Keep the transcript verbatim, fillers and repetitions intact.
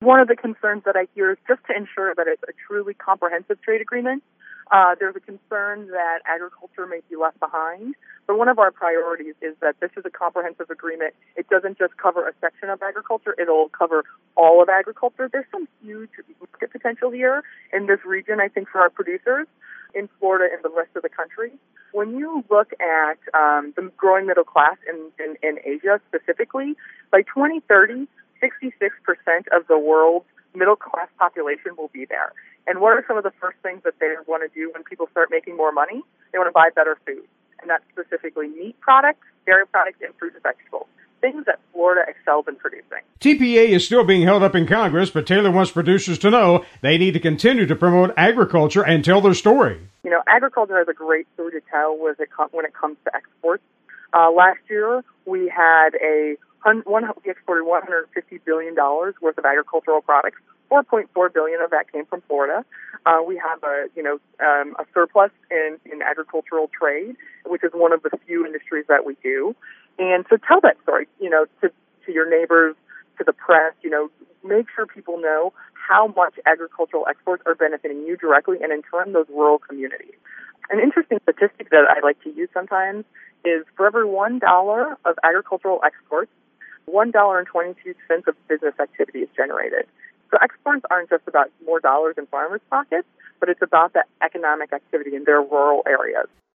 One of the concerns that I hear is just to ensure that it's a truly comprehensive trade agreement. Uh, there's a concern that agriculture may be left behind, but one of our priorities is that this is a comprehensive agreement. It doesn't just cover a section of agriculture, it'll cover all of agriculture. There's some huge market potential here in this region, I think, for our producers in Florida and the rest of the country. When you look at um, the growing middle class in, in, in Asia specifically, by twenty thirty, sixty-six percent of the world's middle-class population will be there. And what are some of the first things that they want to do when people start making more money? They want to buy better food, and that's specifically meat products, dairy products, and fruit and vegetables, things that Florida excels in producing. T P A is still being held up in Congress, but Taylor wants producers to know they need to continue to promote agriculture and tell their story. You know, agriculture has a great story to tell when it comes to exports. Uh, last year, we had a One, we exported one hundred fifty billion dollars worth of agricultural products. four point four billion dollars of that came from Florida. Uh, we have a, you know, um, a surplus in, in agricultural trade, which is one of the few industries that we do. And so tell that story, you know, to, to your neighbors, to the press, you know, make sure people know how much agricultural exports are benefiting you directly and in turn those rural communities. An interesting statistic that I like to use sometimes is for every one dollar of agricultural exports, one dollar and twenty-two cents of business activity is generated. So exports aren't just about more dollars in farmers' pockets, but it's about that economic activity in their rural areas.